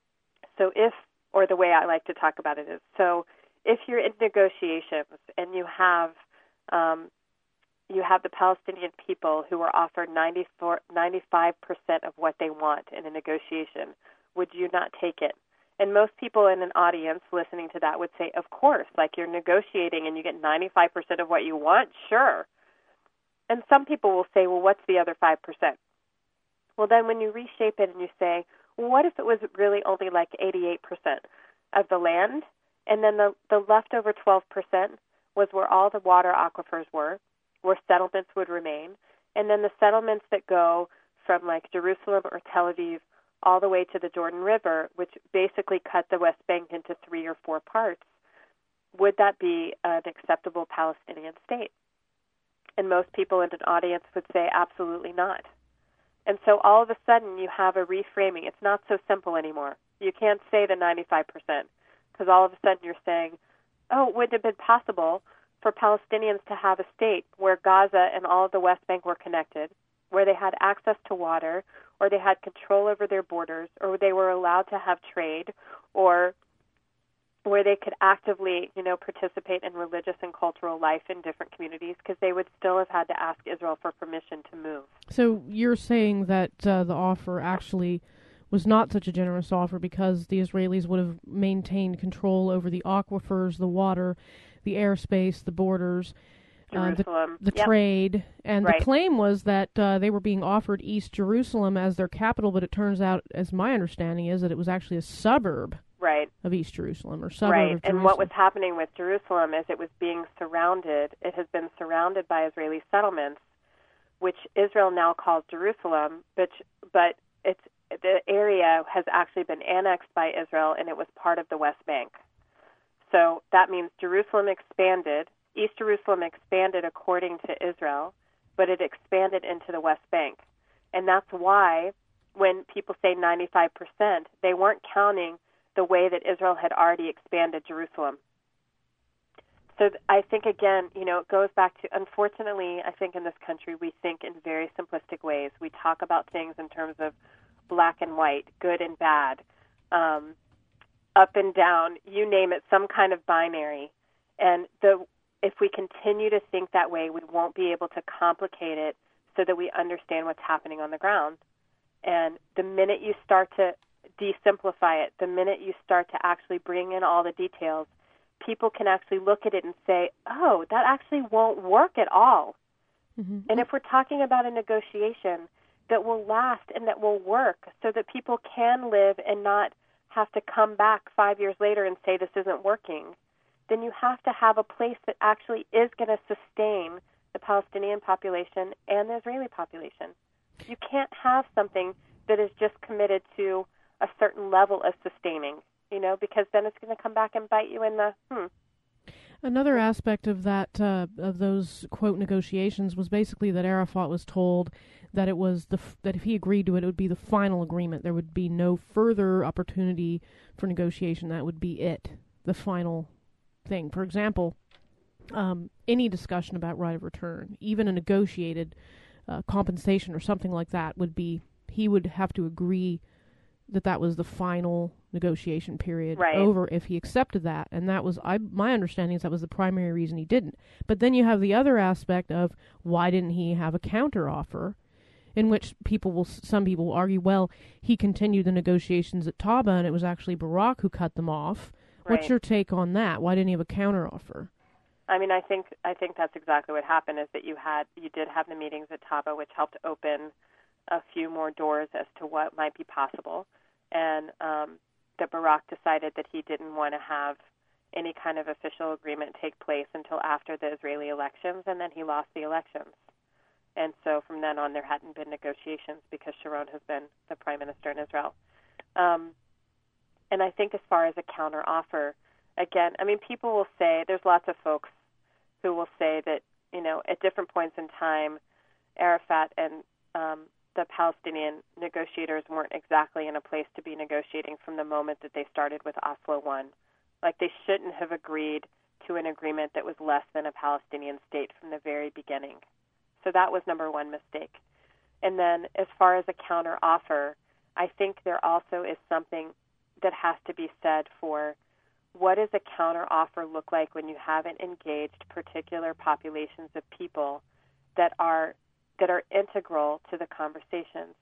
so if, or the way I like to talk about it is, so if you're in negotiations and you have um, you have the Palestinian people who are offered ninety-four, ninety-five percent of what they want in a negotiation, would you not take it? And most people in an audience listening to that would say, of course, like you're negotiating and you get ninety-five percent of what you want, sure. And some people will say, well, what's the other five percent? Well, then when you reshape it and you say, well, what if it was really only like eighty-eight percent of the land, and then the, the leftover twelve percent was where all the water aquifers were, where settlements would remain, and then the settlements that go from like Jerusalem or Tel Aviv all the way to the Jordan River, which basically cut the West Bank into three or four parts, would that be an acceptable Palestinian state? And most people in an audience would say absolutely not. And so all of a sudden you have a reframing. It's not so simple anymore. You can't say the ninety-five percent, because all of a sudden you're saying, oh, it wouldn't have been possible for Palestinians to have a state where Gaza and all of the West Bank were connected, where they had access to water, or they had control over their borders, or they were allowed to have trade, or where they could actively, you know, participate in religious and cultural life in different communities, because they would still have had to ask Israel for permission to move. So you're saying that uh, the offer actually was not such a generous offer because the Israelis would have maintained control over the aquifers, the water, the airspace, the borders, uh, the, the yep. trade, and right. the claim was that uh, they were being offered East Jerusalem as their capital, but it turns out, as my understanding is, that it was actually a suburb right. of East Jerusalem, or suburb right. of Jerusalem. And what was happening with Jerusalem is it was being surrounded, it has been surrounded by Israeli settlements, which Israel now calls Jerusalem, but, but it's, the area has actually been annexed by Israel, and it was part of the West Bank. So that means Jerusalem expanded, East Jerusalem expanded according to Israel, but it expanded into the West Bank. And that's why when people say ninety-five percent, they weren't counting the way that Israel had already expanded Jerusalem. So I think, again, you know, it goes back to, unfortunately, I think in this country we think in very simplistic ways. We talk about things in terms of black and white, good and bad, um, up and down, you name it, some kind of binary. And the if we continue to think that way, we won't be able to complicate it so that we understand what's happening on the ground. And the minute you start to de-simplify it, the minute you start to actually bring in all the details, people can actually look at it and say, oh, that actually won't work at all. Mm-hmm. And if we're talking about a negotiation that will last and that will work so that people can live and not have to come back five years later and say this isn't working, then you have to have a place that actually is going to sustain the Palestinian population and the Israeli population. You can't have something that is just committed to a certain level of sustaining, you know, because then it's going to come back and bite you in the, hmm. Another aspect of that, uh, of those, quote, negotiations was basically that Arafat was told that it was the f- that if he agreed to it, it would be the final agreement. There would be no further opportunity for negotiation. That would be it, the final thing. For example, um, any discussion about right of return, even a negotiated uh, compensation or something like that, would be, he would have to agree that that was the final negotiation period right. over if he accepted that. And that was, I my understanding is that was the primary reason he didn't. But then you have the other aspect of why didn't he have a counter offer, in which people will, some people will argue, well, he continued the negotiations at Taba and it was actually Barak who cut them off. Right. What's your take on that? Why didn't he have a counter offer? I mean, I think I think that's exactly what happened, is that you had you did have the meetings at Taba, which helped open a few more doors as to what might be possible, and um, that Barak decided that he didn't want to have any kind of official agreement take place until after the Israeli elections, and then he lost the elections. And so from then on, there hadn't been negotiations because Sharon has been the prime minister in Israel. Um, and I think as far as a counter offer, again, I mean, people will say, there's lots of folks who will say that, you know, at different points in time, Arafat and um, the Palestinian negotiators weren't exactly in a place to be negotiating from the moment that they started with Oslo one. Like, they shouldn't have agreed to an agreement that was less than a Palestinian state from the very beginning. So that was number one mistake. And then as far as a counter offer, I think there also is something that has to be said for what does a counter offer look like when you haven't engaged particular populations of people that are that are integral to the conversations.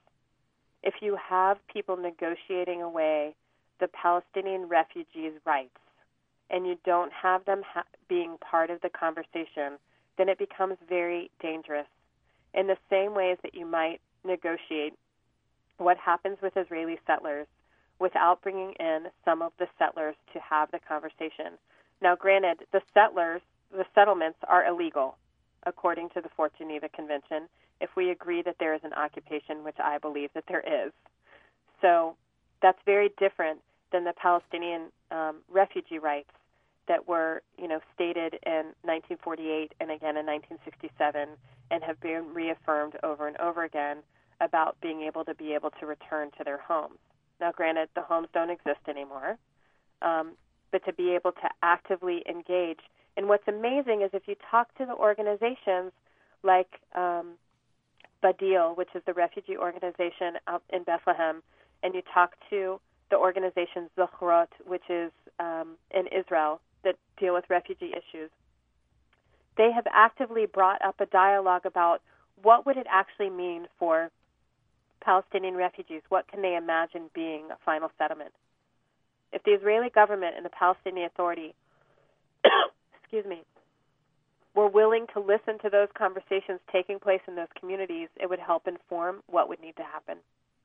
If you have people negotiating away the Palestinian refugees' rights and you don't have them ha- being part of the conversation, then it becomes very dangerous. In the same ways that you might negotiate what happens with Israeli settlers without bringing in some of the settlers to have the conversation. Now, granted, the settlers, the settlements are illegal, according to the Fourth Geneva Convention, if we agree that there is an occupation, which I believe that there is. So that's very different than the Palestinian um, refugee rights that were, you know, stated in nineteen forty-eight and again in nineteen sixty-seven and have been reaffirmed over and over again about being able to be able to return to their homes. Now, granted, the homes don't exist anymore, um, but to be able to actively engage. And what's amazing is if you talk to the organizations like um, Badil, which is the refugee organization out in Bethlehem, and you talk to the organization Zochrot, which is um, in Israel, that deal with refugee issues, they have actively brought up a dialogue about what would it actually mean for Palestinian refugees. What can they imagine being a final settlement? If the Israeli government and the Palestinian Authority, excuse me, were willing to listen to those conversations taking place in those communities, it would help inform what would need to happen.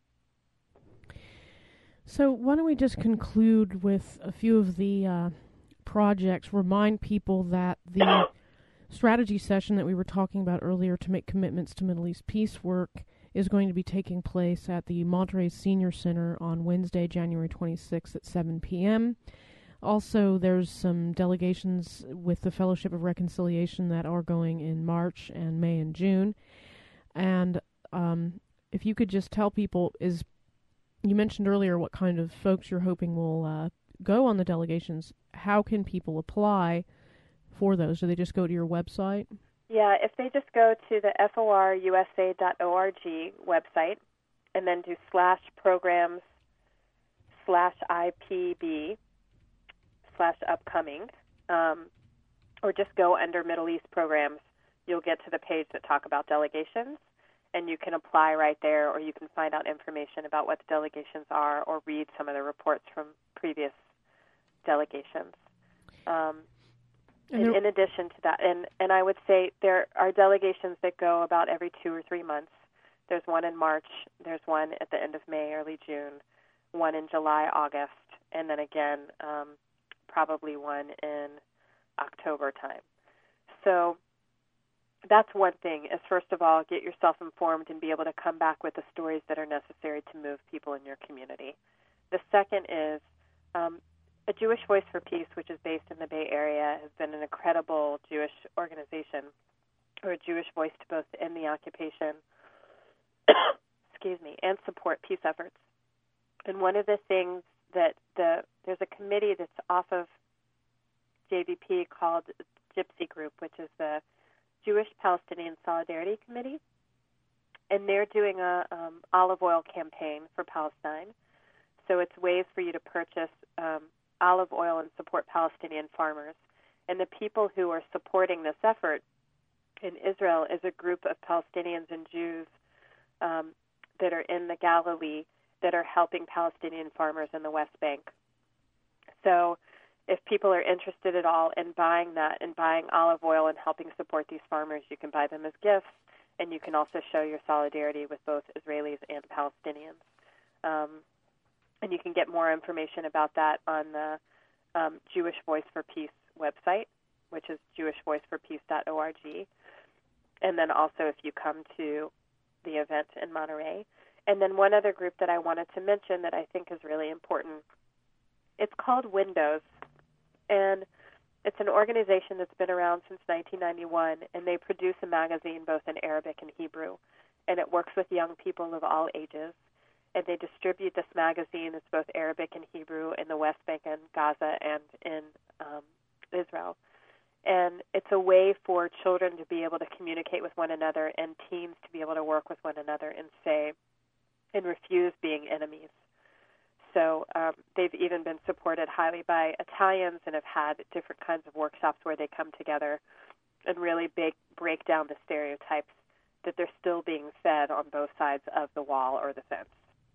So why don't we just conclude with a few of the uh, projects, remind people that the strategy session that we were talking about earlier to make commitments to Middle East peace work is going to be taking place at the Monterey Senior Center on Wednesday, January twenty-sixth at seven p.m. Also, there's some delegations with the Fellowship of Reconciliation that are going in March and May and June. And um, if you could just tell people, is you mentioned earlier what kind of folks you're hoping will uh, go on the delegations. How can people apply for those? Do they just go to your website? Yeah, if they just go to the F O R U S A dot org website and then do slash programs slash I P B slash upcoming, um, or just go under Middle East programs, you'll get to the page that talk about delegations, and you can apply right there, or you can find out information about what the delegations are or read some of the reports from previous delegations. Um, in, in addition to that, and, and I would say there are delegations that go about every two or three months. There's one in March, there's one at the end of May, early June, one in July, August, and then again um, probably one in October time. So that's one thing, is first of all, get yourself informed and be able to come back with the stories that are necessary to move people in your community. The second is um, a Jewish Voice for Peace, which is based in the Bay Area, has been an incredible Jewish organization, or a Jewish voice to both end the occupation, excuse me, and support peace efforts. And one of the things that the there's a committee that's off of J V P called Gypsy Group, which is the Jewish Palestinian Solidarity Committee, and they're doing a um, olive oil campaign for Palestine. So it's ways for you to purchase um, olive oil and support Palestinian farmers. And the people who are supporting this effort in Israel is a group of Palestinians and Jews um, that are in the Galilee that are helping Palestinian farmers in the West Bank. So if people are interested at all in buying that and buying olive oil and helping support these farmers, you can buy them as gifts, and you can also show your solidarity with both Israelis and Palestinians. Um, and you can get more information about that on the um, Jewish Voice for Peace website, which is jewish voice for peace dot org. And then also if you come to the event in Monterey. And then one other group that I wanted to mention that I think is really important, it's called Windows. And it's an organization that's been around since nineteen ninety-one, and they produce a magazine both in Arabic and Hebrew. And it works with young people of all ages. And they distribute this magazine. It's both Arabic and Hebrew in the West Bank and Gaza and in um, Israel. And it's a way for children to be able to communicate with one another and teens to be able to work with one another and say, and refuse being enemies. So um, they've even been supported highly by Italians and have had different kinds of workshops where they come together and really big, break down the stereotypes that they're still being fed on both sides of the wall or the fence.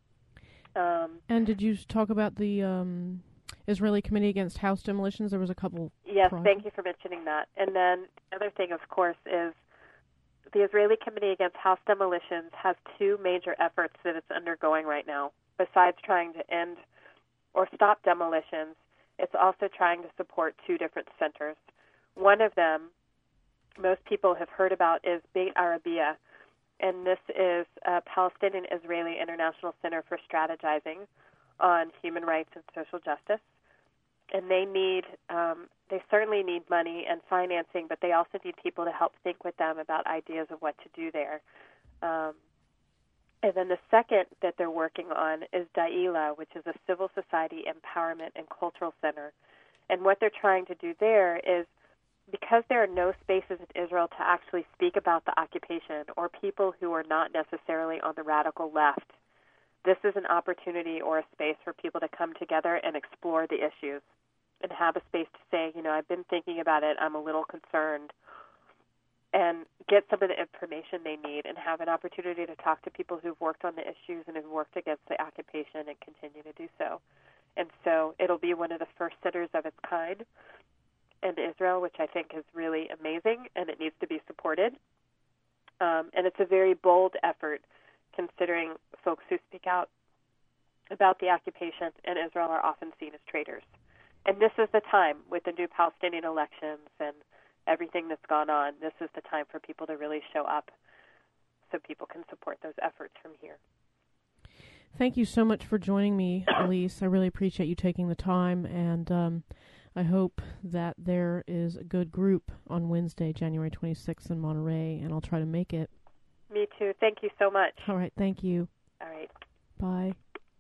Um, and did you talk about the um, Israeli Committee Against House Demolitions? There was a couple. Yes, projects. Thank you for mentioning that. And then the other thing, of course, is the Israeli Committee Against House Demolitions has two major efforts that it's undergoing right now. Besides trying to end or stop demolitions, it's also trying to support two different centers. One of them, most people have heard about, is Beit Arabiya, and this is a Palestinian-Israeli International Center for Strategizing on Human Rights and Social Justice. And they need, um, they certainly need money and financing, but they also need people to help think with them about ideas of what to do there. Um, and then the second that they're working on is Da'ila, which is a civil society empowerment and cultural center. And what they're trying to do there is, because there are no spaces in Israel to actually speak about the occupation or people who are not necessarily on the radical left, this is an opportunity or a space for people to come together and explore the issues and have a space to say, you know, I've been thinking about it, I'm a little concerned, and get some of the information they need and have an opportunity to talk to people who've worked on the issues and have worked against the occupation and continue to do so. And so it'll be one of the first centers of its kind in Israel, which I think is really amazing, and it needs to be supported. Um, and it's a very bold effort, considering folks who speak out about the occupation in Israel are often seen as traitors. And this is the time, with the new Palestinian elections and everything that's gone on, this is the time for people to really show up so people can support those efforts from here. Thank you so much for joining me, Elise. I really appreciate you taking the time, and um, I hope that there is a good group on Wednesday, January twenty-sixth in Monterey, and I'll try to make it. Me too. Thank you so much. All right. Thank you. All right. Bye.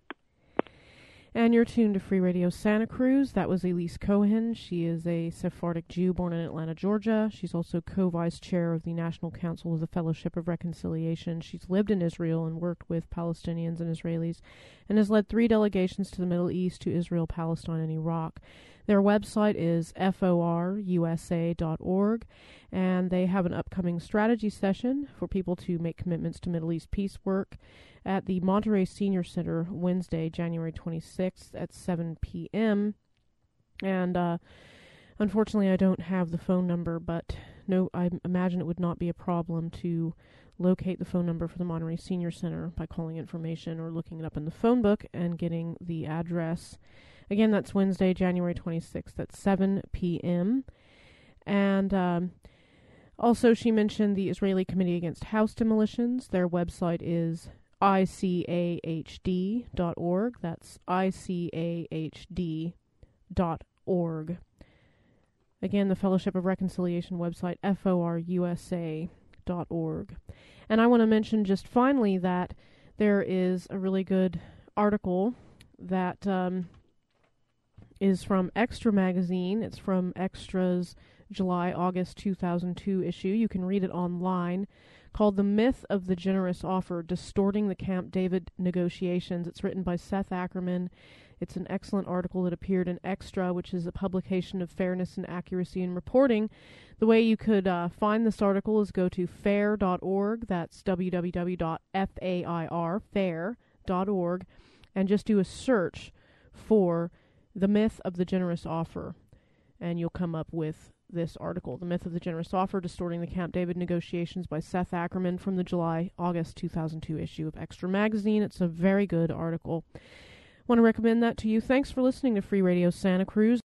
And you're tuned to Free Radio Santa Cruz. That was Elise Cohen. She is a Sephardic Jew born in Atlanta, Georgia. She's also co-vice chair of the National Council of the Fellowship of Reconciliation. She's lived in Israel and worked with Palestinians and Israelis and has led three delegations to the Middle East, to Israel, Palestine, and Iraq. Their website is F O R U S A dot org, and they have an upcoming strategy session for people to make commitments to Middle East peace work at the Monterey Senior Center Wednesday, January twenty-sixth at seven p.m. And uh, unfortunately, I don't have the phone number, but no, I imagine it would not be a problem to locate the phone number for the Monterey Senior Center by calling information or looking it up in the phone book and getting the address. Again, that's Wednesday, January twenty-sixth at seven p.m. And um, also she mentioned the Israeli Committee Against House Demolitions. Their website is I C A H D dot org. That's I C A H D dot org. Again, the Fellowship of Reconciliation website, F O R U S A dot org. And I want to mention just finally that there is a really good article that um, is from Extra Magazine. It's from Extra's July-August two thousand two issue. You can read it online, called The Myth of the Generous Offer, Distorting the Camp David Negotiations. It's written by Seth Ackerman. It's an excellent article that appeared in Extra, which is a publication of fairness and accuracy in reporting. The way you could uh, find this article is go to fair dot org. That's w w w dot fair, fair dot org, and just do a search for The Myth of the Generous Offer, and you'll come up with this article, The Myth of the Generous Offer, Distorting the Camp David Negotiations by Seth Ackerman, from the July-August two thousand two issue of Extra Magazine. It's a very good article. Want to recommend that to you. Thanks for listening to Free Radio Santa Cruz.